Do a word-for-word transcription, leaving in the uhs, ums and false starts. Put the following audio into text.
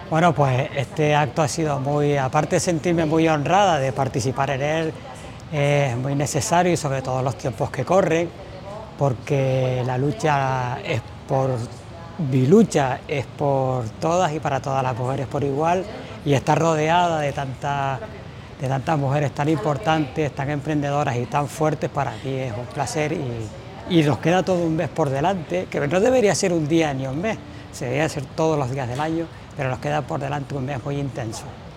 Bueno, pues este acto ha sido muy, aparte de sentirme muy honrada de participar en él, es muy necesario y sobre todo en los tiempos que corren, porque la lucha es por, mi lucha es por todas y para todas las mujeres por igual, y estar rodeada de tantas, de tantas mujeres tan importantes, tan emprendedoras y tan fuertes para mí es un placer y, y nos queda todo un mes por delante, que no debería ser un día ni un mes, se debería ser todos los días del año, pero nos queda por delante un mes muy intenso.